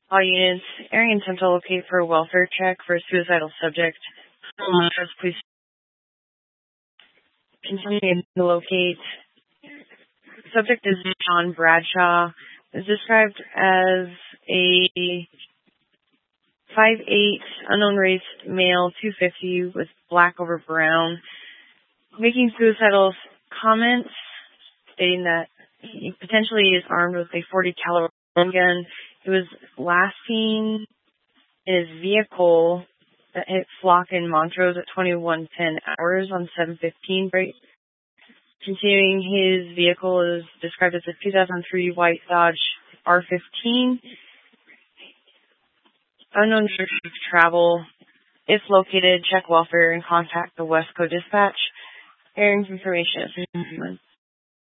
All units, area intent to locate for a welfare check for a suicidal subject. Please continue to locate. Subject is John Bradshaw. Is described as a 5'8", unknown race, male, 250, with black over brown, making suicidal comments, stating that he potentially is armed with a .40 caliber gun. He was last seen in his vehicle that hit Flock in Montrose at 21:10 hours on 7:15 break. Continuing, his vehicle is described as a 2003 white Dodge R15. Unknown direction of travel. If located, check welfare and contact the Westco Dispatch. Airing information.